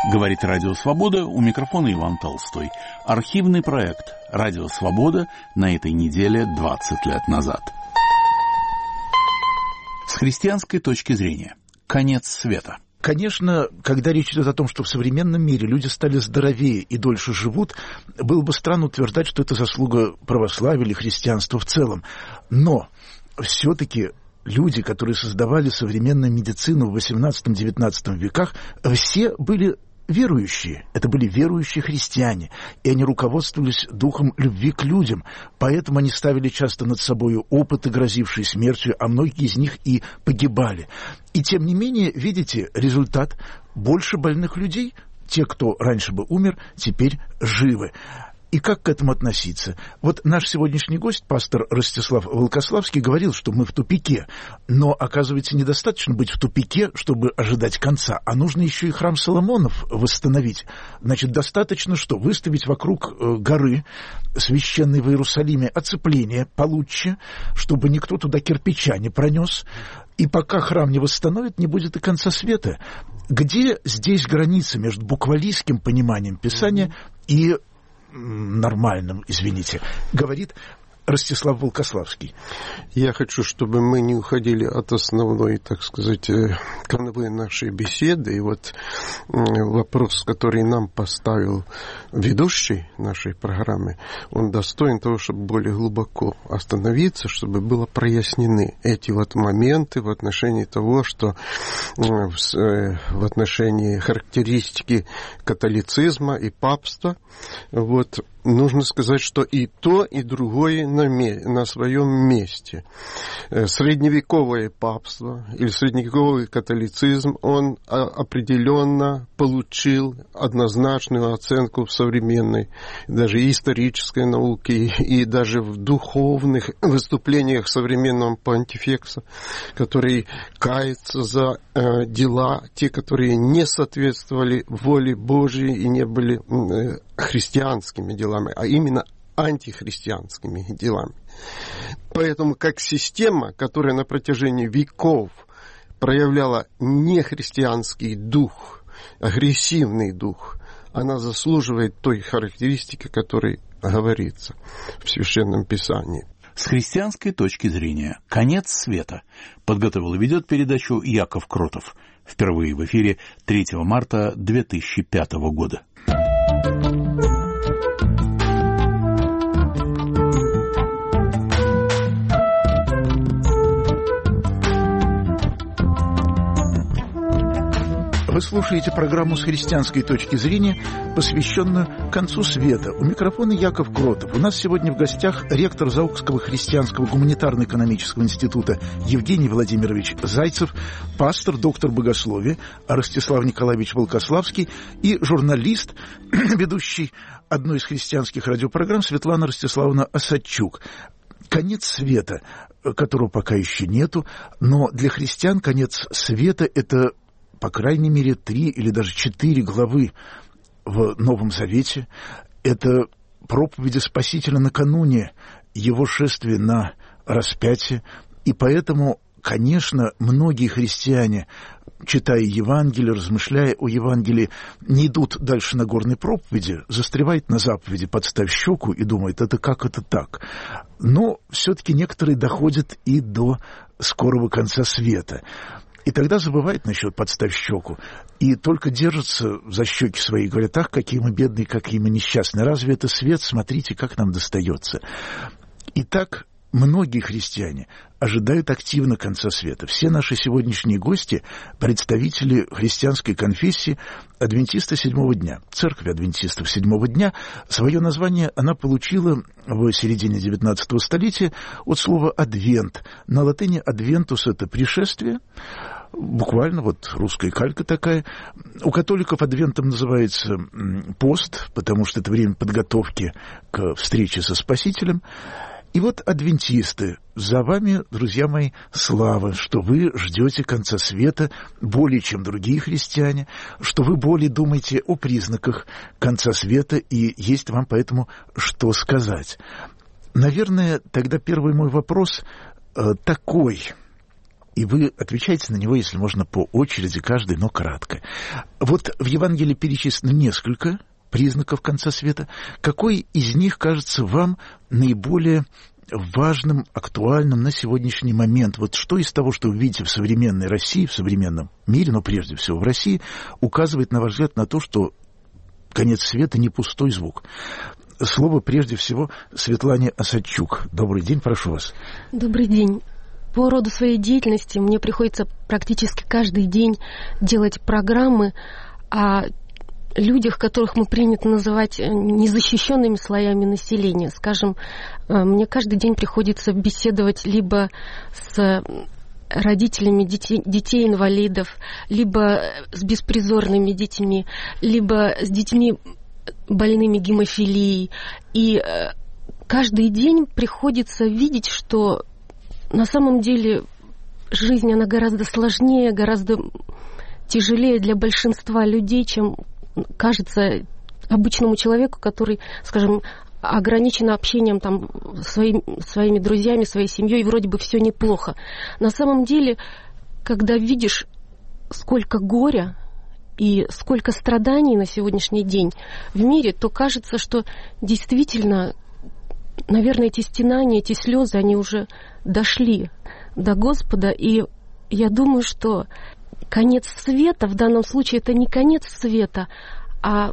Говорит Радио Свобода, у микрофона Иван Толстой. Архивный проект Радио Свобода на этой неделе 20 лет назад. С христианской точки зрения. Конец света. Конечно, когда речь идет о том, что в современном мире люди стали здоровее и дольше живут, было бы странно утверждать, что это заслуга православия или христианства в целом. Но все-таки люди, которые создавали современную медицину в XVIII-XIX веках, все были верующие. Это были верующие христиане, и они руководствовались духом любви к людям, поэтому они ставили часто над собой опыты, грозившие смертью, а многие из них и погибали. И тем не менее, видите, результат: больше больных людей, те, кто раньше бы умер, теперь живы. И как к этому относиться? Вот наш сегодняшний гость, пастор Ростислав Волкославский, говорил, что мы в тупике. Но, оказывается, недостаточно быть в тупике, чтобы ожидать конца, а нужно еще и храм Соломонов восстановить. Значит, достаточно что? Выставить вокруг горы, священной в Иерусалиме, оцепление получше, чтобы никто туда кирпича не пронес. И пока храм не восстановит, не будет и конца света. Где здесь граница между буквалистским пониманием Писания и нормальным, извините, говорит Ростислав Волкославский. Я хочу, чтобы мы не уходили от основной, так сказать, канвы нашей беседы. И вот вопрос, который нам поставил ведущий нашей программы, он достоин того, чтобы более глубоко остановиться, чтобы было прояснены эти вот моменты в отношении того, что в отношении характеристики католицизма и папства, вот, нужно сказать, что и то, и другое на своем месте. Средневековое папство или средневековый католицизм, он определенно получил однозначную оценку в современной, даже исторической науке, и даже в духовных выступлениях современного понтифекса, который кается за дела, те, которые не соответствовали воле Божьей и не были христианскими делами, а именно антихристианскими делами. Поэтому как система, которая на протяжении веков проявляла нехристианский дух, агрессивный дух, она заслуживает той характеристики, о которой говорится в Священном Писании. С христианской точки зрения. Конец света. Подготовил и ведет передачу Яков Кротов. Впервые в эфире 3 марта 2005 года. Вы слушаете программу «С христианской точки зрения», посвященную концу света. У микрофона Яков Кротов. У нас сегодня в гостях ректор Заокского христианского гуманитарно-экономического института Евгений Владимирович Зайцев, пастор, доктор богословия Ростислав Николаевич Волкославский и журналист, ведущий одной из христианских радиопрограмм Светлана Ростиславовна Осадчук. Конец света, которого пока еще нету, но для христиан конец света – это, по крайней мере, 3 или даже 4 главы в Новом Завете. Это проповеди Спасителя накануне его шествия на распятие. И поэтому, конечно, многие христиане, читая Евангелие, размышляя о Евангелии, не идут дальше на горной проповеди, застревают на заповеди «подставь щеку» и думают, это как это так? Но все-таки некоторые доходят и до скорого конца света. И тогда забывает насчет «подставь щеку». И только держатся за щеки свои, говорят, ах, какие мы бедные, какие мы несчастные. Разве это свет? Смотрите, как нам достается. Итак, многие христиане ожидают активно конца света. Все наши сегодняшние гости – представители христианской конфессии адвентисты седьмого дня. Церковь адвентистов седьмого дня. Свое название она получила в середине XIX столетия от слова «адвент». На латыни «адвентус» – это пришествие. Буквально, вот русская калька такая. У католиков адвентом называется пост, потому что это время подготовки к встрече со Спасителем. И вот адвентисты, за вами, друзья мои, слава, что вы ждете конца света более, чем другие христиане, что вы более думаете о признаках конца света, и есть вам поэтому что сказать. Наверное, тогда первый мой вопрос такой. И вы отвечаете на него, если можно, по очереди, каждый, но кратко. Вот в Евангелии перечислено несколько признаков конца света. Какой из них кажется вам наиболее важным, актуальным на сегодняшний момент? Вот что из того, что вы видите в современной России, в современном мире, но прежде всего в России, указывает, на ваш взгляд, на то, что конец света не пустой звук? Слово прежде всего Светлане Осадчук. Добрый день, прошу вас. Добрый день. По роду своей деятельности мне приходится практически каждый день делать программы о людях, которых мы принято называть незащищенными слоями населения. Скажем, мне каждый день приходится беседовать либо с родителями детей-инвалидов, либо с беспризорными детьми, либо с детьми больными гемофилией. И каждый день приходится видеть, что на самом деле жизнь, она гораздо сложнее, гораздо тяжелее для большинства людей, чем кажется обычному человеку, который, скажем, ограничен общением там, своими друзьями, своей семьей, и вроде бы все неплохо. На самом деле, когда видишь, сколько горя и сколько страданий на сегодняшний день в мире, то кажется, что действительно, наверное, эти стенания, эти слезы, они уже дошли до Господа. И я думаю, что конец света в данном случае это не конец света, а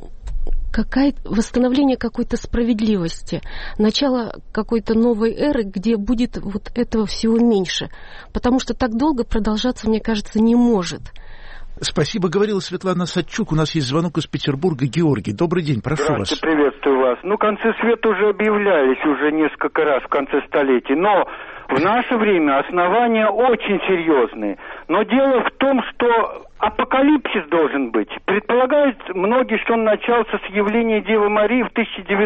восстановление какой-то справедливости, начало какой-то новой эры, где будет вот этого всего меньше. Потому что так долго продолжаться, мне кажется, не может. Спасибо, говорила Светлана Осадчук. У нас есть звонок из Петербурга. Георгий, добрый день, прошу вас. Здравствуйте, приветствую вас. Концы света уже объявлялись уже несколько раз в конце столетий, но в наше время основания очень серьезные. Но дело в том, что апокалипсис должен быть. Предполагают многие, что он начался с явления Девы Марии в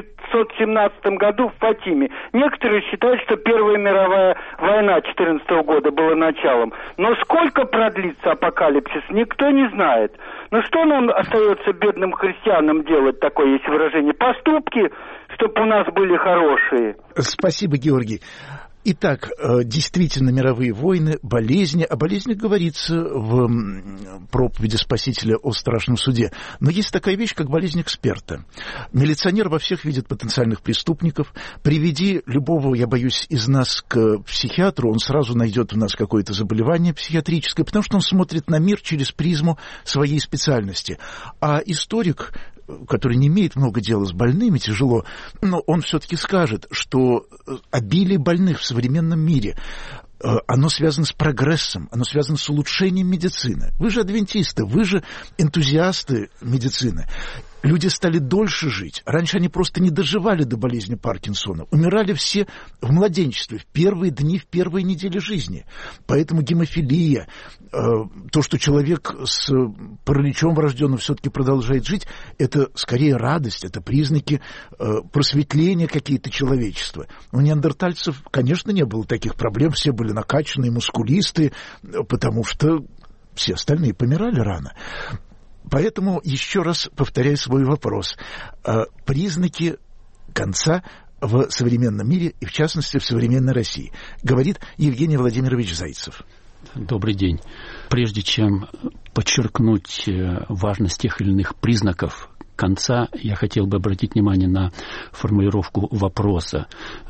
1917 году в Фатиме. Некоторые считают, что Первая мировая война 14 года была началом. Но сколько продлится апокалипсис, никто не знает. Но что нам остается, бедным христианам, делать, такое есть выражение? Поступки, чтобы у нас были хорошие. Спасибо, Георгий. Итак, действительно, мировые войны, болезни. О болезнях говорится в проповеди Спасителя о страшном суде. Но есть такая вещь, как болезнь эксперта. Милиционер во всех видит потенциальных преступников. Приведи любого, я боюсь, из нас к психиатру, он сразу найдет у нас какое-то заболевание психиатрическое, потому что он смотрит на мир через призму своей специальности. А историк, который не имеет много дела с больными, тяжело, но он все-таки скажет, что обилие больных в современном мире, оно связано с прогрессом, оно связано с улучшением медицины. Вы же адвентисты, вы же энтузиасты медицины. Люди стали дольше жить. Раньше они просто не доживали до болезни Паркинсона. Умирали все в младенчестве, в первые дни, в первые недели жизни. Поэтому гемофилия, то, что человек с параличом врожденным все-таки продолжает жить, это скорее радость, это признаки просветления какие-то человечества. У неандертальцев, конечно, не было таких проблем, все были накачанные, мускулистые, потому что все остальные помирали рано. Поэтому еще раз повторяю свой вопрос. Признаки конца в современном мире и, в частности, в современной России, говорит Евгений Владимирович Зайцев. Добрый день. Прежде чем подчеркнуть важность тех или иных признаков конца, я хотел бы обратить внимание на формулировку вопроса.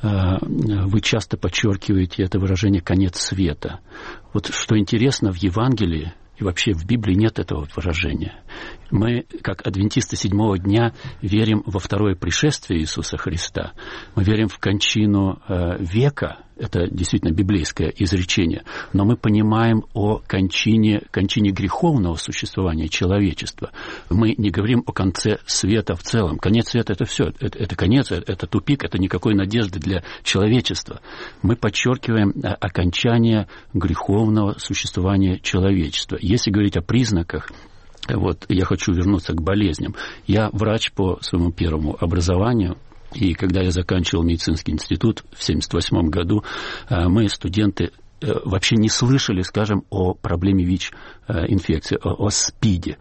Вы часто подчеркиваете это выражение «конец света». Вот что интересно, в Евангелии и вообще в Библии нет этого выражения. Мы, как адвентисты седьмого дня, верим во второе пришествие Иисуса Христа. Мы верим в кончину века. Это действительно библейское изречение. Но мы понимаем о кончине греховного существования человечества. Мы не говорим о конце света в целом. Конец света — это все. Это конец, это тупик, это никакой надежды для человечества. Мы подчеркиваем окончание греховного существования человечества. Если говорить о признаках, вот я хочу вернуться к болезням. Я врач по своему первому образованию. И когда я заканчивал медицинский институт в 1978 году, мы, студенты, вообще не слышали, скажем, о проблеме ВИЧ-инфекции, о СПИДе,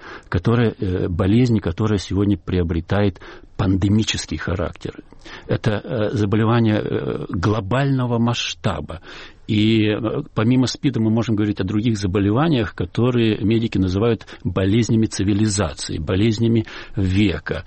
болезни, которая сегодня приобретает пандемический характер. Это заболевание глобального масштаба. И помимо СПИДа мы можем говорить о других заболеваниях, которые медики называют болезнями цивилизации, болезнями века.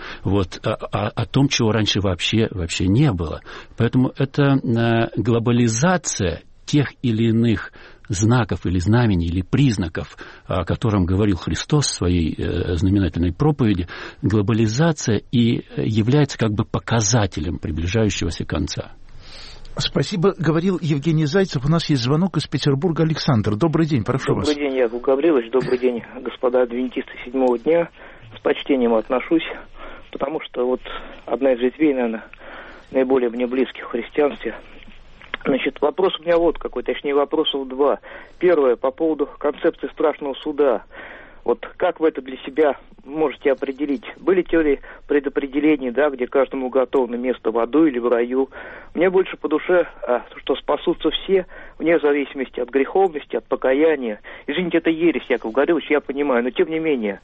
О том, чего раньше вообще не было. Поэтому это глобализация тех или иных знаков или знамений, или признаков, о котором говорил Христос в своей знаменательной проповеди, глобализация и является как бы показателем приближающегося конца. Спасибо. Говорил Евгений Зайцев. У нас есть звонок из Петербурга. Александр, добрый день, прошу вас. Добрый день, Яков Гаврилович. Добрый день, господа адвентисты седьмого дня. С почтением отношусь, потому что одна из ветвей, наверное, наиболее мне близких в христианстве. Значит, вопрос у меня какой, точнее вопросов два. Первое, по поводу концепции страшного суда. Как вы это для себя можете определить? Были теории предопределений, где каждому уготовано место в аду или в раю. Мне больше по душе, что спасутся все, вне зависимости от греховности, от покаяния. Извините, это ересь, Яков Гаврилович, я понимаю, но тем не менее,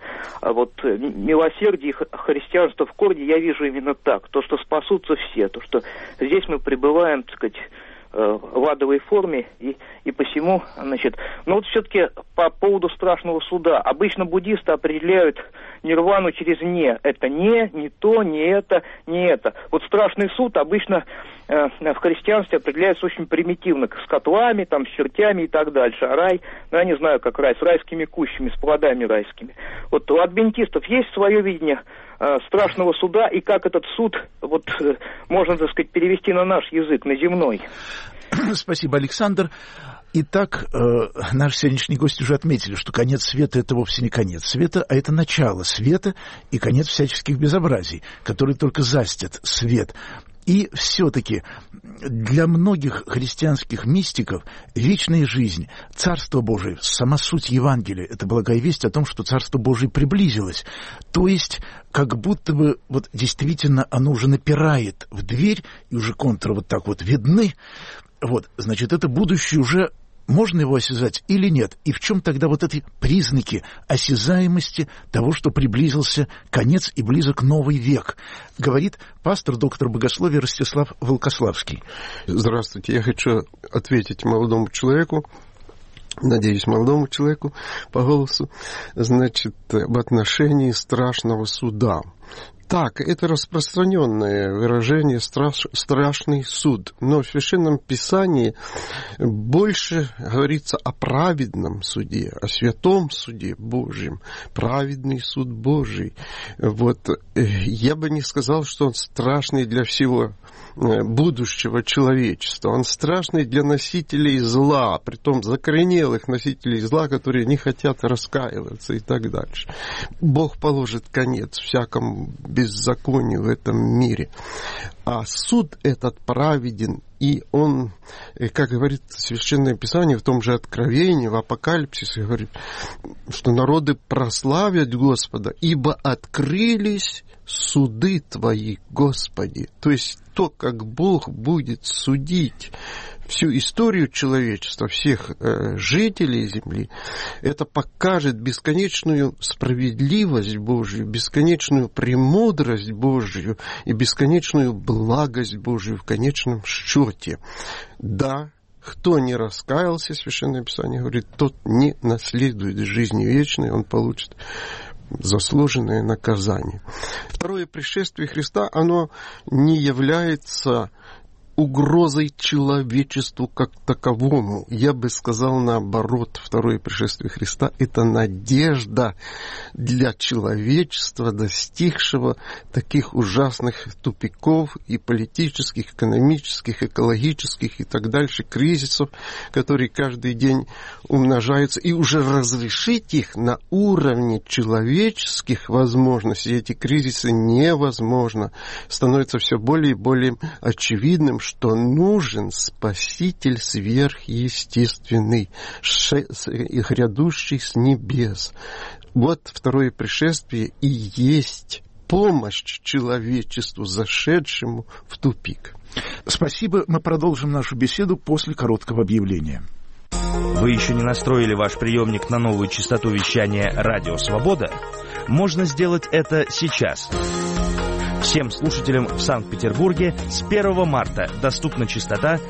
милосердие христианства в корне я вижу именно так. То, что спасутся все, то, что здесь мы пребываем, так сказать, в адовой форме, и посему, все-таки по поводу страшного суда. Обычно буддисты определяют нирвану через «не». Это не то, не это, не это. Страшный суд обычно в христианстве определяется очень примитивно, с котлами, с чертями и так дальше. А рай, я не знаю, как рай, с райскими кущами, с плодами райскими. У адвентистов есть свое видение страшного суда, и как этот суд можно, так сказать, перевести на наш язык, на земной. Спасибо, Александр. Итак, наш сегодняшний гость уже отметили, что конец света – это вовсе не конец света, а это начало света и конец всяческих безобразий, которые только застят свет. И все-таки для многих христианских мистиков вечная жизнь, Царство Божие, сама суть Евангелия – это благая весть о том, что Царство Божие приблизилось. То есть, как будто бы действительно оно уже напирает в дверь, и уже контуры видны. Значит, это будущее уже можно его осязать или нет? И в чем тогда эти признаки осязаемости того, что приблизился конец и близок новый век? Говорит пастор, доктор богословия Ростислав Волкославский. Здравствуйте. Я хочу ответить молодому человеку, надеюсь, молодому человеку по голосу, в отношении страшного суда. Так, это распространенное выражение «страшный суд». Но в Священном Писании больше говорится о праведном суде, о святом суде Божьем. Праведный суд Божий. Я бы не сказал, что он страшный для всего будущего человечества. Он страшный для носителей зла, притом закоренелых носителей зла, которые не хотят раскаиваться и так дальше. Бог положит конец всякому беззаконию в этом мире. А суд этот праведен, и он, как говорит Священное Писание в том же Откровении, в Апокалипсисе, говорит, что народы прославят Господа, ибо открылись суды Твои, Господи. То есть то, как Бог будет судить всю историю человечества, всех жителей земли, это покажет бесконечную справедливость Божью, бесконечную премудрость Божью и бесконечную благость Божью в конечном счете. Да, кто не раскаялся, Священное Писание говорит, тот не наследует жизни вечной, он получит заслуженное наказание. Второе пришествие Христа, оно не является угрозой человечеству как таковому. Я бы сказал наоборот, второе пришествие Христа – это надежда для человечества, достигшего таких ужасных тупиков и политических, экономических, экологических и так дальше кризисов, которые каждый день умножаются, и уже разрешить их на уровне человеческих возможностей. Эти кризисы невозможно. Становится все более и более очевидным, что нужен Спаситель сверхъестественный, грядущий с небес. Второе пришествие и есть помощь человечеству, зашедшему в тупик. Спасибо. Мы продолжим нашу беседу после короткого объявления. Вы еще не настроили ваш приемник на новую частоту вещания «Радио Свобода»? Можно сделать это сейчас. Всем слушателям в Санкт-Петербурге с 1 марта доступна частота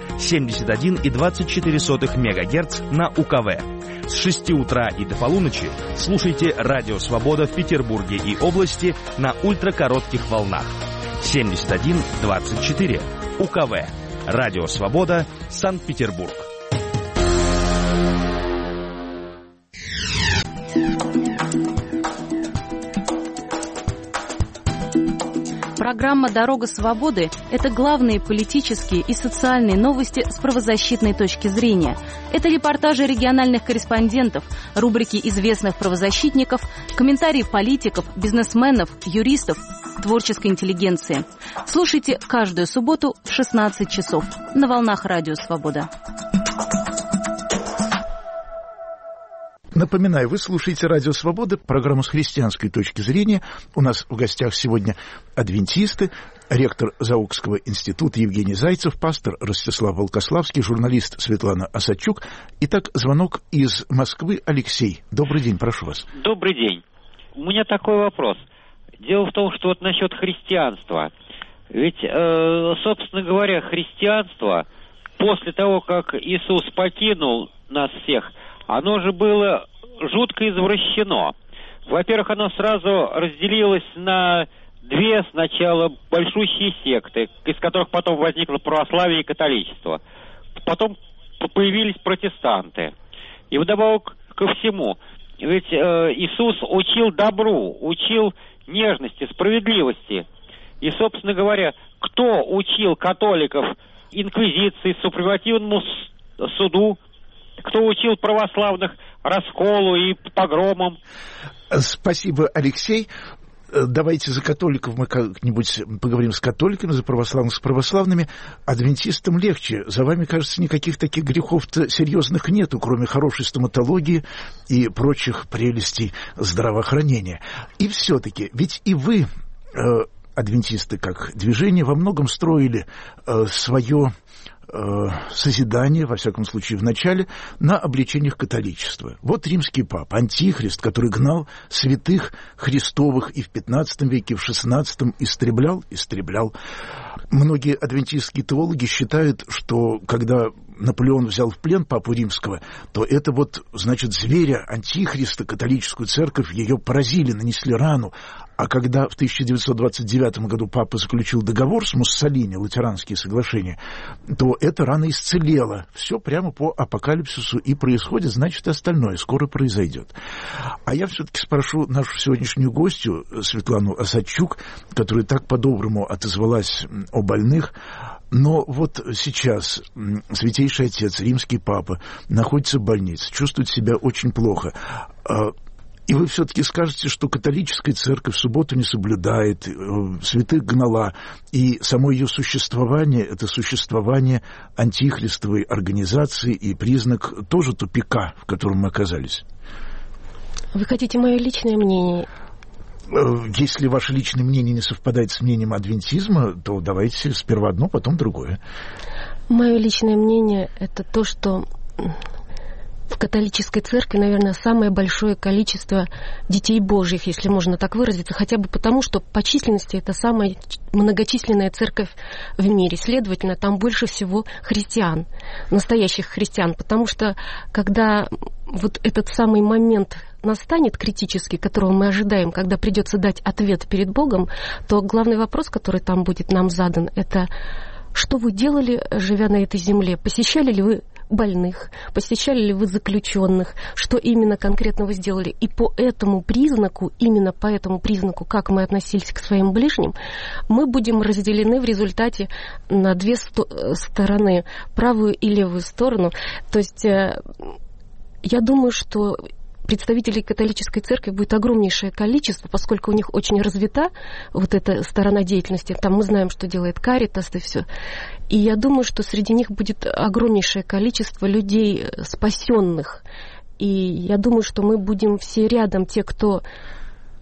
71,24 МГц на УКВ. С 6 утра и до полуночи слушайте «Радио Свобода» в Петербурге и области на ультракоротких волнах. 71,24 УКВ. «Радио Свобода», Санкт-Петербург. Программа «Дорога свободы» — это главные политические и социальные новости с правозащитной точки зрения. Это репортажи региональных корреспондентов, рубрики известных правозащитников, комментарии политиков, бизнесменов, юристов, творческой интеллигенции. Слушайте каждую субботу в 16 часов на волнах «Радио Свобода». Напоминаю, вы слушаете «Радио Свобода», программу с христианской точки зрения. У нас в гостях сегодня адвентисты, ректор Заокского института Евгений Зайцев, пастор Ростислав Волкославский, журналист Светлана Осадчук. Итак, звонок из Москвы. Алексей, добрый день, прошу вас. Добрый день. У меня такой вопрос. Дело в том, что вот насчет христианства. Ведь, собственно говоря, христианство после того, как Иисус покинул нас всех, оно же было жутко извращено. Во-первых, оно сразу разделилось на две сначала большущие секты, из которых потом возникло православие и католичество. Потом появились протестанты. И вдобавок ко всему, ведь Иисус учил добру, учил нежности, справедливости. И, собственно говоря, кто учил католиков инквизиции, супремативному суду, кто учил православных расколу и погромам? Спасибо, Алексей. Давайте за католиков мы как-нибудь поговорим с католиками, за православных с православными. Адвентистам легче. За вами, кажется, никаких таких грехов-то серьезных нету, кроме хорошей стоматологии и прочих прелестей здравоохранения. И все-таки, ведь и вы, адвентисты как движение, во многом строили свое созидание, во всяком случае в начале, на обличениях католичества. Вот римский папа, антихрист, который гнал святых Христовых и в 15 веке, и в 16 истреблял. Многие адвентистские теологи считают, что когда Наполеон взял в плен папу римского, то это вот, значит, зверя, антихриста, католическую церковь, ее поразили, нанесли рану. А когда в 1929 году папа заключил договор с Муссолини, латеранские соглашения, то эта рана исцелела. Все прямо по апокалипсису и происходит, значит, остальное скоро произойдет. А я все-таки спрошу нашу сегодняшнюю гостью, Светлану Осадчук, которая так по-доброму отозвалась о больных. Но вот сейчас Святейший Отец, Римский Папа, находится в больнице, чувствует себя очень плохо. И вы все-таки скажете, что католическая церковь в субботу не соблюдает, святых гнала, и само ее существование – это существование антихристовой организации и признак тоже тупика, в котором мы оказались. Вы хотите мое личное мнение? Если ваше личное мнение не совпадает с мнением адвентизма, то давайте сперва одно, потом другое. Мое личное мнение – это то, что в католической церкви, наверное, самое большое количество детей Божьих, если можно так выразиться, хотя бы потому, что по численности это самая многочисленная церковь в мире. Следовательно, там больше всего христиан, настоящих христиан, потому что когда вот этот самый момент настанет критический, которого мы ожидаем, когда придется дать ответ перед Богом, то главный вопрос, который там будет нам задан, это что вы делали, живя на этой земле? Посещали ли вы больных, посещали ли вы заключенных, что именно конкретно вы сделали. И по этому признаку, именно по этому признаку, как мы относились к своим ближним, мы будем разделены в результате на две стороны, правую и левую сторону. То есть я думаю, что представителей католической церкви будет огромнейшее количество, поскольку у них очень развита вот эта сторона деятельности. Там мы знаем, что делает Каритас и все. И я думаю, что среди них будет огромнейшее количество людей спасенных. И я думаю, что мы будем все рядом, те, кто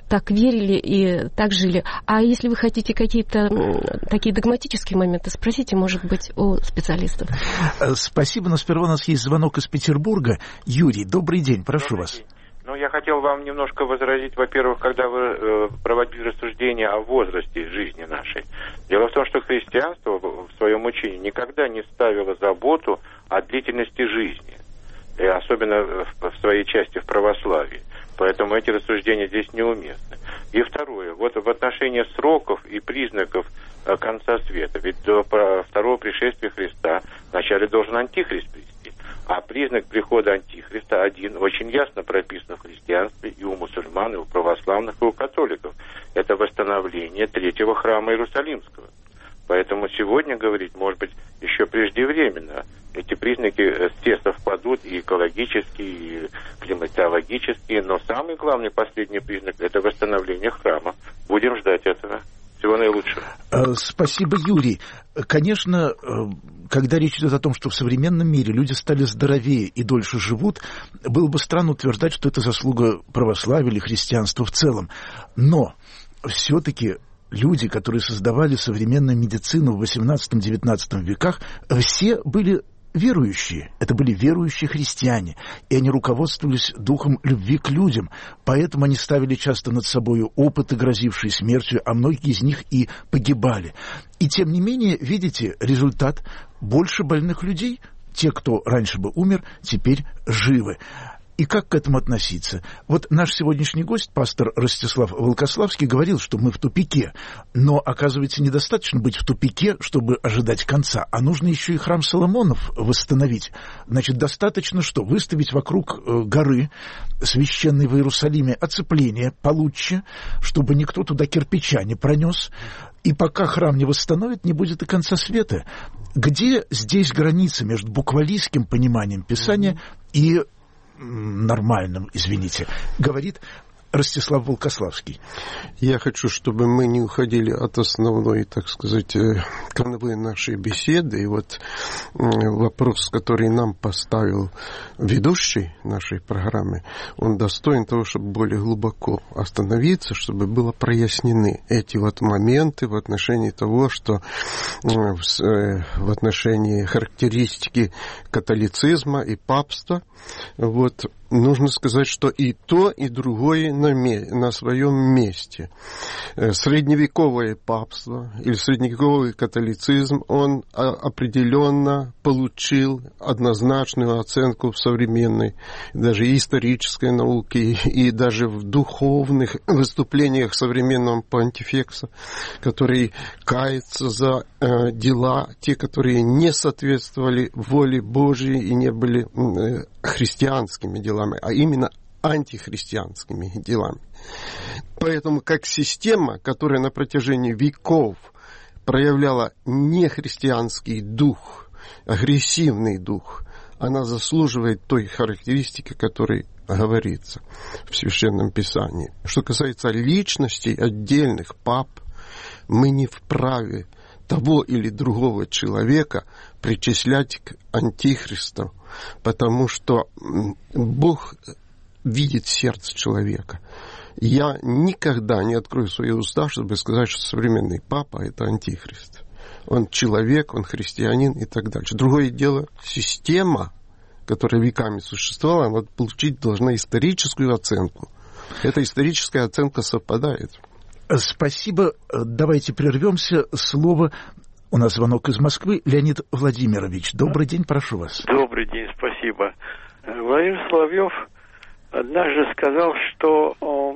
так верили и так жили. А если вы хотите какие-то такие догматические моменты, спросите, может быть, у специалистов. Спасибо, но сперва у нас есть звонок из Петербурга. Юрий, добрый день, прошу вас. Ну, я хотел вам немножко возразить, во-первых, когда вы проводили рассуждения о возрасте жизни нашей. Дело в том, что христианство в своем учении никогда не ставило заботу о длительности жизни, и особенно в своей части в православии. Поэтому эти рассуждения здесь неуместны. И второе, вот в отношении сроков и признаков конца света. Ведь до второго пришествия Христа вначале должен антихрист прийти. А признак прихода антихриста один очень ясно прописан в христианстве и у мусульман, и у православных, и у католиков. Это восстановление третьего храма Иерусалимского. Поэтому сегодня говорить, может быть, еще преждевременно. Эти признаки все совпадут и экологические, и климатологические, но самый главный последний признак – это восстановление храма. Будем ждать этого. Всего наилучшего. Спасибо, Юрий. Конечно, когда речь идет о том, что в современном мире люди стали здоровее и дольше живут, было бы странно утверждать, что это заслуга православия или христианства в целом. Но все-таки люди, которые создавали современную медицину в XVIII-XIX веках, все были верующие. Это были верующие христиане, и они руководствовались духом любви к людям, поэтому они ставили часто над собой опыты, грозившие смертью, а многие из них и погибали. И тем не менее, видите, результат: больше больных людей, те, кто раньше бы умер, теперь живы. И как к этому относиться? Вот наш сегодняшний гость, пастор Ростислав Волкославский, говорил, что мы в тупике. Но, оказывается, недостаточно быть в тупике, чтобы ожидать конца, а нужно еще и храм Соломонов восстановить. Значит, достаточно что? Выставить вокруг горы, священной в Иерусалиме, оцепление получше, чтобы никто туда кирпича не пронес. И пока храм не восстановит, не будет и конца света. Где здесь граница между буквалистским пониманием Писания и нормальным, извините, говорит Ростислав Волкославский. Я хочу, чтобы мы не уходили от основной, так сказать, канвы нашей беседы. И вот вопрос, который нам поставил ведущий нашей программы, он достоин того, чтобы более глубоко остановиться, чтобы было прояснены эти вот моменты в отношении того, что в отношении характеристики католицизма и папства, вот, нужно сказать, что и то, и другое на своем месте. Средневековое папство или средневековый католицизм, он определенно получил однозначную оценку в современной, даже исторической науке, и даже в духовных выступлениях современного понтифекса, который кается за дела, те, которые не соответствовали воле Божьей и не были христианскими делами, а именно антихристианскими делами. Поэтому как система, которая на протяжении веков проявляла нехристианский дух, агрессивный дух, она заслуживает той характеристики, которой говорится в Священном Писании. Что касается личностей отдельных пап, мы не вправе того или другого человека причислять к антихристу, потому что Бог видит сердце человека. Я никогда не открою свои уста, чтобы сказать, что современный папа – это антихрист. Он человек, он христианин и так дальше. Другое дело, система, которая веками существовала, вот получить должна историческую оценку. Эта историческая оценка совпадает. Спасибо. Давайте прервемся. Слово. У нас звонок из Москвы. Леонид Владимирович. Добрый день, прошу вас. Добрый день, спасибо. Владимир Соловьев однажды сказал, что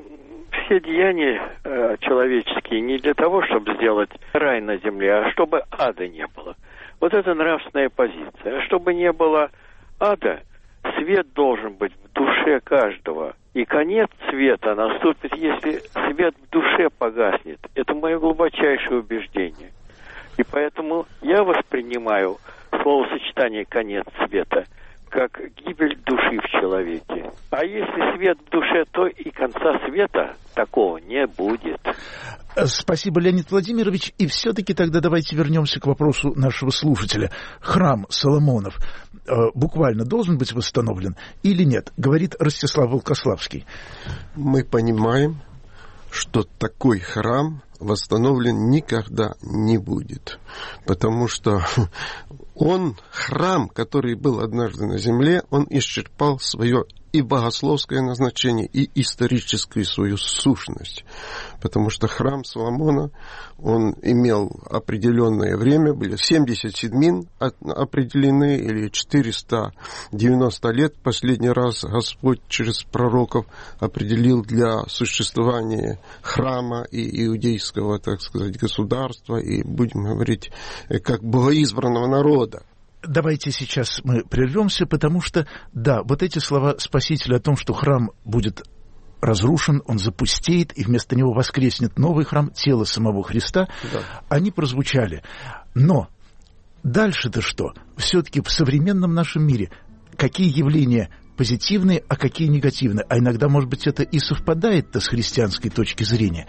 все деяния человеческие не для того, чтобы сделать рай на земле, а чтобы ада не было. Вот это нравственная позиция. А чтобы не было ада, свет должен быть в душе каждого. И конец света наступит, если свет в душе погаснет. Это мое глубочайшее убеждение. И поэтому я воспринимаю словосочетание «конец света» как гибель души в человеке. А если свет в душе, то и конца света такого не будет. Спасибо, Леонид Владимирович. И все-таки тогда давайте вернемся к вопросу нашего слушателя. Храм Соломонов буквально должен быть восстановлен или нет? Говорит Ростислав Волкославский. Мы понимаем, что такой храм восстановлен никогда не будет. Потому что храм, который был однажды на земле, он исчерпал свое и богословское назначение, и историческую свою сущность. Потому что храм Соломона, он имел определенное время, были 70 седмин определены, или 490 лет. Последний раз Господь через пророков определил для существования храма и иудейского, так сказать, государства, и, будем говорить, как богоизбранного народа. Давайте сейчас мы прервемся, потому что, да, вот эти слова Спасителя о том, что храм будет разрушен, он запустеет, и вместо него воскреснет новый храм, тело самого Христа, да, они прозвучали. Но дальше-то что? Все-таки в современном нашем мире какие явления позитивные, а какие негативные? А иногда, может быть, это и совпадает-то с христианской точки зрения.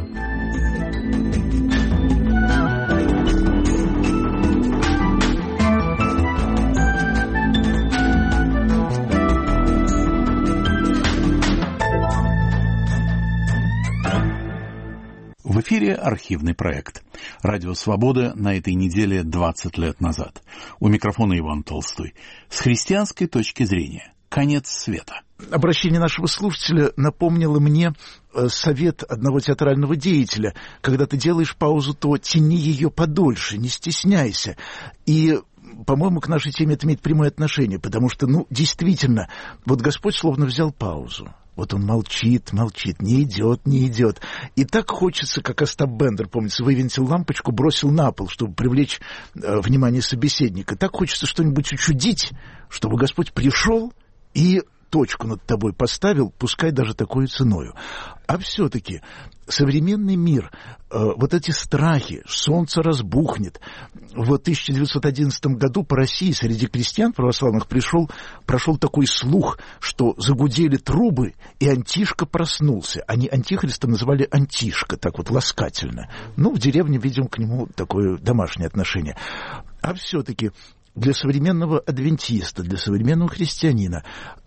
В эфире архивный проект. Радио «Свобода» на этой неделе 20 лет назад. У микрофона Иван Толстой. С христианской точки зрения. Конец света. Обращение нашего слушателя напомнило мне совет одного театрального деятеля. Когда ты делаешь паузу, то тяни ее подольше, не стесняйся. И, по-моему, к нашей теме это имеет прямое отношение, потому что, действительно, вот Господь словно взял паузу. Вот он молчит, не идет. И так хочется, как Остап Бендер, помнится, вывинтил лампочку, бросил на пол, чтобы привлечь внимание собеседника. Так хочется что-нибудь учудить, чтобы Господь пришел и точку над тобой поставил, пускай даже такой ценою. А все-таки современный мир, вот эти страхи, солнце разбухнет. В 1911 году по России среди крестьян православных прошел такой слух, что загудели трубы, и Антишка проснулся. Они Антихриста называли Антишка, так вот ласкательно. В деревне, видим, к нему такое домашнее отношение. А все-таки для современного адвентиста, для современного христианина,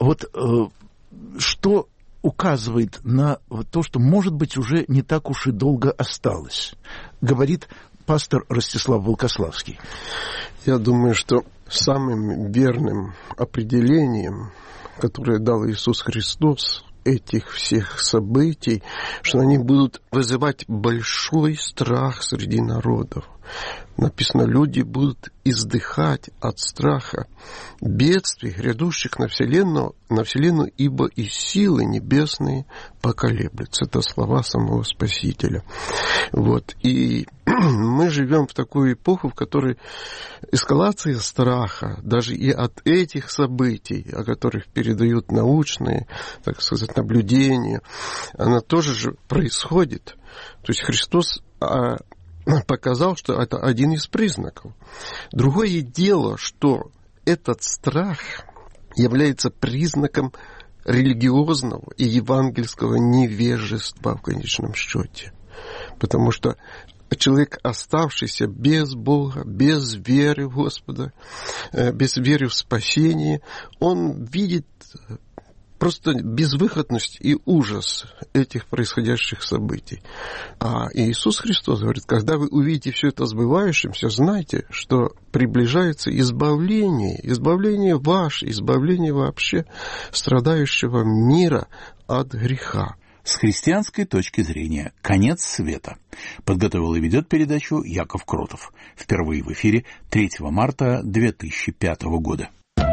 что указывает на то, что, может быть, уже не так уж и долго осталось, говорит пастор Ростислав Волкославский. Я думаю, что самым верным определением, которое дал Иисус Христос, этих всех событий, что они будут вызывать большой страх среди народов. Написано, люди будут издыхать от страха бедствий, грядущих на вселенную, ибо и силы небесные поколеблются. Это слова самого Спасителя. И мы живем в такую эпоху, в которой эскалация страха, даже и от этих событий, о которых передают научные, так сказать, наблюдения, она тоже же происходит. То есть Христос показал, что это один из признаков. Другое дело, что этот страх является признаком религиозного и евангельского невежества в конечном счете. Потому что человек, оставшийся без Бога, без веры в Господа, без веры в спасение, он видит просто безвыходность и ужас этих происходящих событий. А Иисус Христос говорит, когда вы увидите все это сбывающимся, знайте, что приближается избавление ваше, избавление вообще страдающего мира от греха. С христианской точки зрения. Конец света. Подготовил и ведет передачу Яков Кротов. Впервые в эфире 3 марта 2005 года.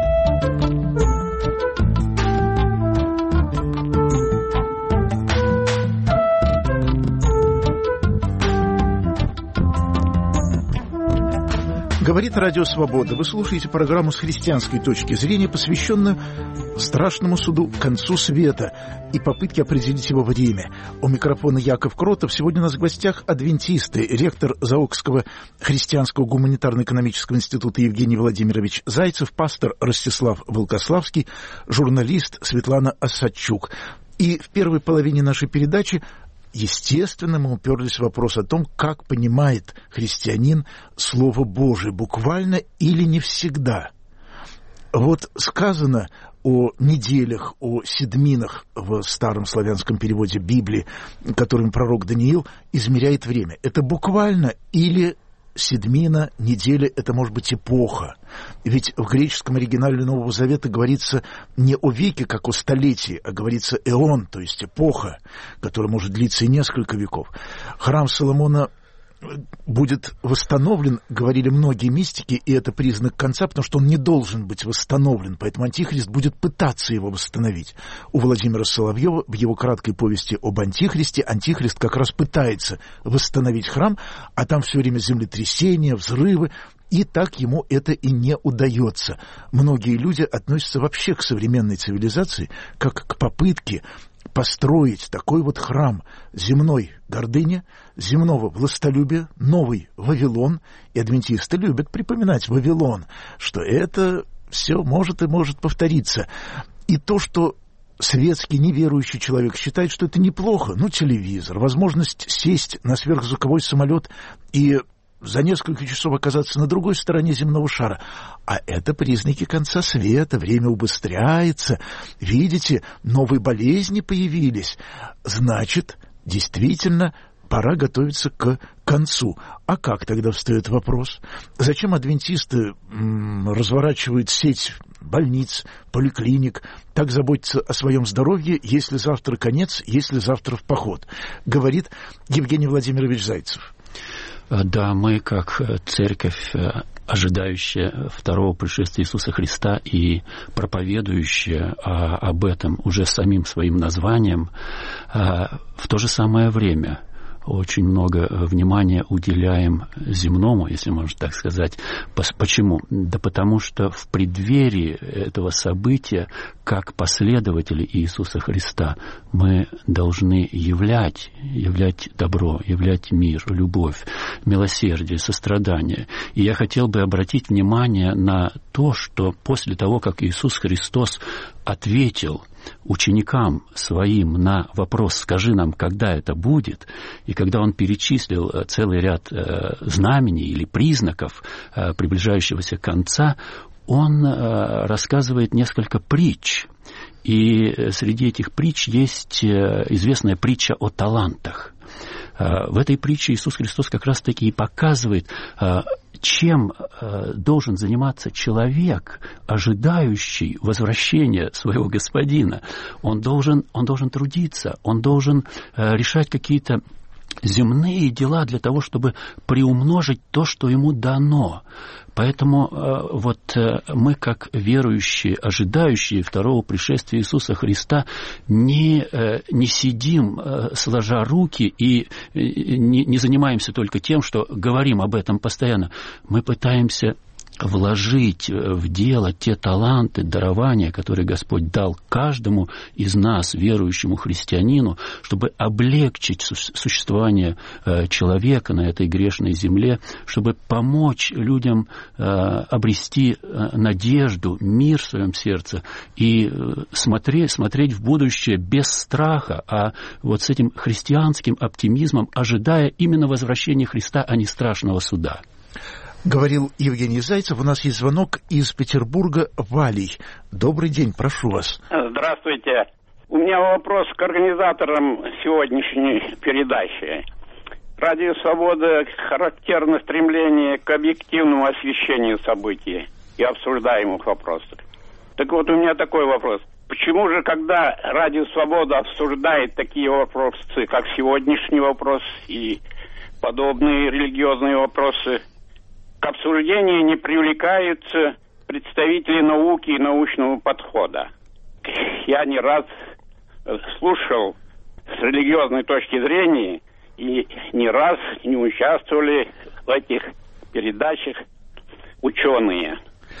Говорит Радио Свобода. Вы слушаете программу с христианской точки зрения, посвященную страшному суду, концу света и попытке определить его время. У микрофона Яков Кротов. Сегодня у нас в гостях адвентисты, ректор Заокского христианского гуманитарно-экономического института Евгений Владимирович Зайцев, пастор Ростислав Волкославский, журналист Светлана Осадчук. И в первой половине нашей передачи, естественно, мы уперлись в вопрос о том, как понимает христианин Слово Божие, буквально или не всегда. Вот сказано о неделях, о седминах в старом славянском переводе Библии, которым пророк Даниил измеряет время. Это буквально или седмина, неделя — это, может быть, эпоха? Ведь в греческом оригинале Нового Завета говорится не о веке, как о столетии, а говорится эон, то есть эпоха, которая может длиться и несколько веков. Храм Соломона будет восстановлен, говорили многие мистики, и это признак конца, потому что он не должен быть восстановлен, поэтому Антихрист будет пытаться его восстановить. У Владимира Соловьева в его краткой повести об Антихристе Антихрист как раз пытается восстановить храм, а там все время землетрясения, взрывы, и так ему это и не удается. Многие люди относятся вообще к современной цивилизации как к попытке построить такой вот храм земной гордыни, земного властолюбия, новый Вавилон. И адвентисты любят припоминать Вавилон, что это все может и может повториться. И то, что светский неверующий человек считает, что это неплохо, телевизор, возможность сесть на сверхзвуковой самолет и за несколько часов оказаться на другой стороне земного шара. А это признаки конца света, время убыстряется. Видите, новые болезни появились. Значит, действительно, пора готовиться к концу. А как тогда встает вопрос? Зачем адвентисты разворачивают сеть больниц, поликлиник, так заботятся о своем здоровье, если завтра конец, если завтра в поход? Говорит Евгений Владимирович Зайцев. Да, мы как церковь, ожидающая второго пришествия Иисуса Христа и проповедующая об этом уже самим своим названием, в то же самое время очень много внимания уделяем земному, если можно так сказать. Почему? Да потому что в преддверии этого события, как последователи Иисуса Христа, мы должны являть добро, являть мир, любовь, милосердие, сострадание. И я хотел бы обратить внимание на то, что после того, как Иисус Христос ответил ученикам своим на вопрос «Скажи нам, когда это будет?», и когда он перечислил целый ряд знамений или признаков приближающегося конца, он рассказывает несколько притч. И среди этих притч есть известная притча о талантах. В этой притче Иисус Христос как раз-таки и показывает, чем должен заниматься человек, ожидающий возвращения своего господина. Он должен трудиться, он должен решать какие-то земные дела для того, чтобы приумножить то, что ему дано. Поэтому мы, как верующие, ожидающие второго пришествия Иисуса Христа, не сидим, сложа руки, и не занимаемся только тем, что говорим об этом постоянно. Мы пытаемся вложить в дело те таланты, дарования, которые Господь дал каждому из нас, верующему христианину, чтобы облегчить существование человека на этой грешной земле, чтобы помочь людям обрести надежду, мир в своем сердце и смотреть в будущее без страха, а вот с этим христианским оптимизмом, ожидая именно возвращения Христа, а не страшного суда. Говорил Евгений Зайцев. У нас есть звонок из Петербурга. Валий. Добрый день, прошу вас. Здравствуйте. У меня вопрос к организаторам сегодняшней передачи. Радио «Свобода» характерно стремление к объективному освещению событий и обсуждаемых вопросов. Так вот, у меня такой вопрос. Почему же, когда Радио «Свобода» обсуждает такие вопросы, как сегодняшний вопрос и подобные религиозные вопросы, к обсуждению не привлекаются представители науки и научного подхода? Я не раз слушал с религиозной точки зрения, и не раз не участвовали в этих передачах ученые.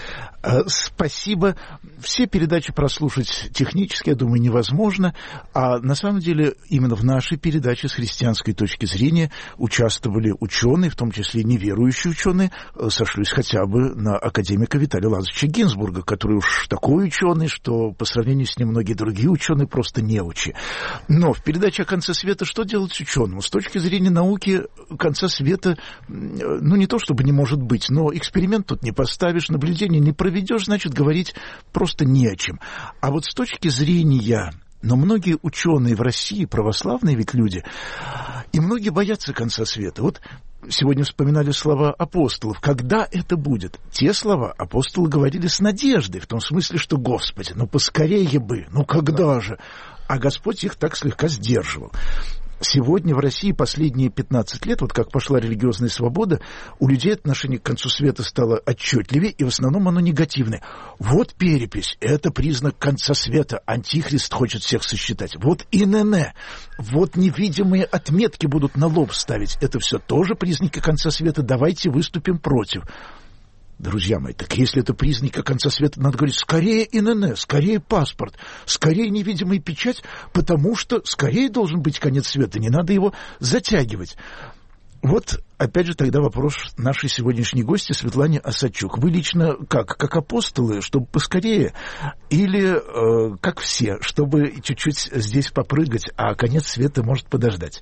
Спасибо. Все передачи прослушать технически, я думаю, невозможно. А на самом деле именно в нашей передаче с христианской точки зрения участвовали ученые, в том числе неверующие ученые. Сошлюсь хотя бы на академика Виталия Лазаревича Гинзбурга, который уж такой ученый, что по сравнению с ним многие другие ученые просто неучи. Но в передаче о конце света что делать ученому? С точки зрения науки конца света, не то чтобы не может быть, но эксперимент тут не поставишь, наблюдение не проведешь. проведешь, значит, говорить просто не о чем. А вот с точки зрения... Но многие ученые в России, православные ведь люди, и многие боятся конца света. Вот сегодня вспоминали слова апостолов. Когда это будет? Те слова апостолы говорили с надеждой, в том смысле, что, Господи, ну поскорее бы, ну когда же? А Господь их так слегка сдерживал. Сегодня в России последние 15 лет, вот как пошла религиозная свобода, у людей отношение к концу света стало отчетливее, и в основном оно негативное. Вот перепись, это признак конца света, антихрист хочет всех сосчитать. Вот ИНН, вот невидимые отметки будут на лоб ставить. Это все тоже признаки конца света, давайте выступим против. Друзья мои, так если это признаки конца света, надо говорить, скорее ИНН, скорее паспорт, скорее невидимая печать, потому что скорее должен быть конец света, не надо его затягивать. Вот, опять же, тогда вопрос нашей сегодняшней гости Светлане Осадчук. Вы лично как апостолы, чтобы поскорее, или как все, чтобы чуть-чуть здесь попрыгать, а конец света может подождать?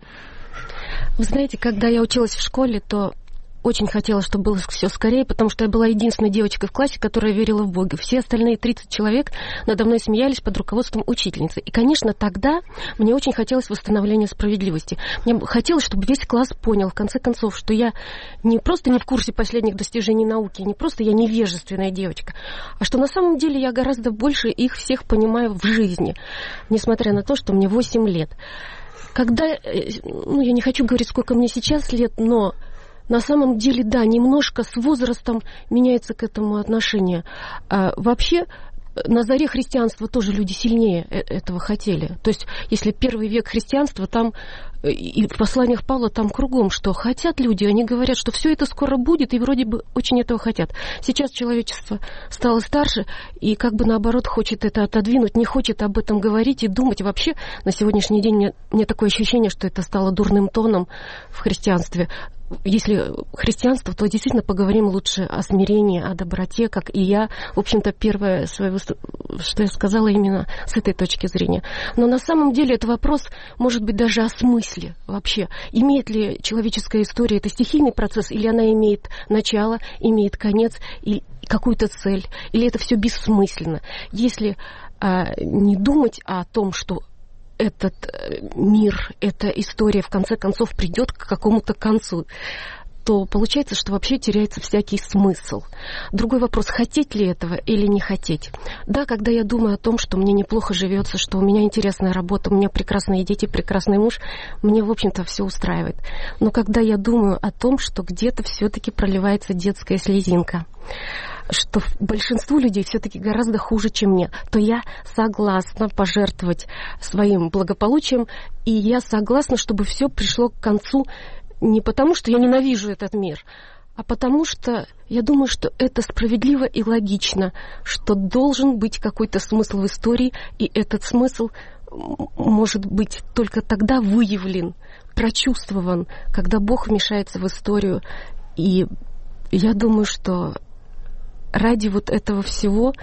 Вы знаете, когда я училась в школе, то очень хотела, чтобы было все скорее, потому что я была единственной девочкой в классе, которая верила в Бога. Все остальные 30 человек надо мной смеялись под руководством учительницы. И, конечно, тогда мне очень хотелось восстановления справедливости. Мне хотелось, чтобы весь класс понял, в конце концов, что я не просто не в курсе последних достижений науки, не просто я невежественная девочка, а что на самом деле я гораздо больше их всех понимаю в жизни, несмотря на то, что мне 8 лет. Когда, ну, я не хочу говорить, сколько мне сейчас лет, но на самом деле, да, немножко с возрастом меняется к этому отношение. Вообще, на заре христианства тоже люди сильнее этого хотели. То есть, если первый век христианства, там и в посланиях Павла там кругом, что хотят люди, они говорят, что все это скоро будет, и вроде бы очень этого хотят. Сейчас человечество стало старше, и как бы наоборот хочет это отодвинуть, не хочет об этом говорить и думать. Вообще, на сегодняшний день мне такое ощущение, что это стало дурным тоном в христианстве. Если христианство, то действительно поговорим лучше о смирении, о доброте, как и я. В общем-то, первое, что я сказала именно с этой точки зрения. Но на самом деле это вопрос, может быть, даже о смысле вообще. Имеет ли человеческая история это стихийный процесс, или она имеет начало, имеет конец, и какую-то цель, или это все бессмысленно. Если не думать о том, что этот мир, эта история в конце концов придет к какому-то концу, то получается, что вообще теряется всякий смысл. Другой вопрос, хотеть ли этого или не хотеть. Да, когда я думаю о том, что мне неплохо живется, что у меня интересная работа, у меня прекрасные дети, прекрасный муж, мне, в общем-то, все устраивает. Но когда я думаю о том, что где-то все-таки проливается детская слезинка, что большинству людей все-таки гораздо хуже, чем мне, то я согласна пожертвовать своим благополучием, и я согласна, чтобы все пришло к концу не потому, что я ненавижу этот мир, а потому что я думаю, что это справедливо и логично, что должен быть какой-то смысл в истории, и этот смысл может быть только тогда выявлен, прочувствован, когда Бог вмешается в историю. И я думаю, что ради вот этого всего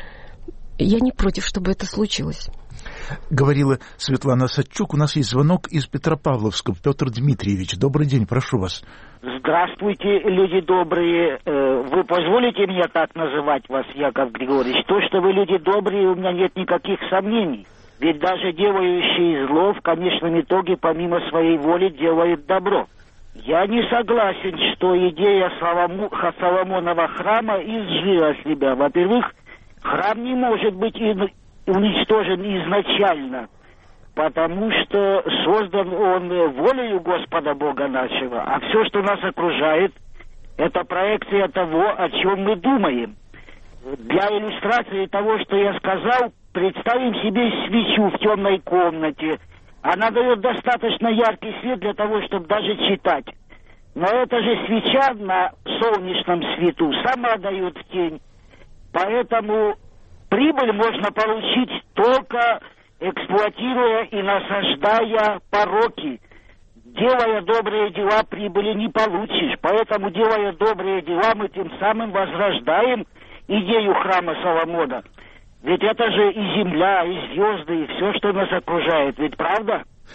я не против, чтобы это случилось. Говорила Светлана Осадчук. У нас есть звонок из Петропавловска. Петр Дмитриевич, добрый день, прошу вас. Здравствуйте, люди добрые. Вы позволите мне так называть вас, Яков Григорьевич? То, что вы люди добрые, у меня нет никаких сомнений. Ведь даже делающие зло в конечном итоге помимо своей воли делают добро. Я не согласен, что идея Соломонова храма изжила себя. Во-первых, храм не может быть уничтожен изначально, потому что создан он волею Господа Бога нашего, а все, что нас окружает, это проекция того, о чем мы думаем. Для иллюстрации того, что я сказал, представим себе свечу в темной комнате. Она дает достаточно яркий свет для того, чтобы даже читать. Но эта же свеча на солнечном свету сама дает тень. Поэтому прибыль можно получить только эксплуатируя и насаждая пороки. Делая добрые дела, прибыли не получишь. Поэтому, делая добрые дела, мы тем самым возрождаем идею храма Соломона. Ведь это же и земля, и звезды, и все, что нас окружает. Ведь правда?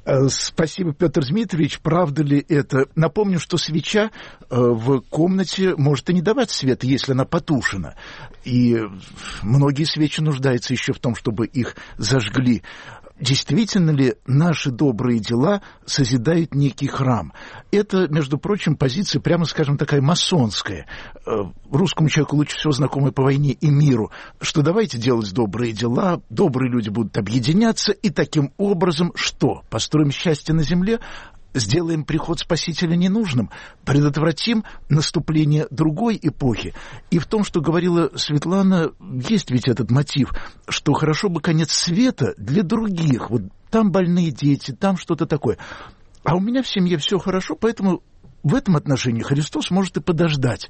Спасибо, Петр Дмитриевич. Правда ли это? Напомню, что свеча в комнате может и не давать света, если она потушена. И многие свечи нуждаются еще в том, чтобы их зажгли. Действительно ли наши добрые дела созидают некий храм? Это, между прочим, позиция, прямо скажем, такая масонская. Русскому человеку лучше всего знакомая по войне и миру, что давайте делать добрые дела, добрые люди будут объединяться, и таким образом что? Построим счастье на земле? Сделаем приход Спасителя ненужным, предотвратим наступление другой эпохи. И в том, что говорила Светлана, есть ведь этот мотив, что хорошо бы конец света для других. Вот там больные дети, там что-то такое. А у меня в семье все хорошо, поэтому в этом отношении Христос может и подождать.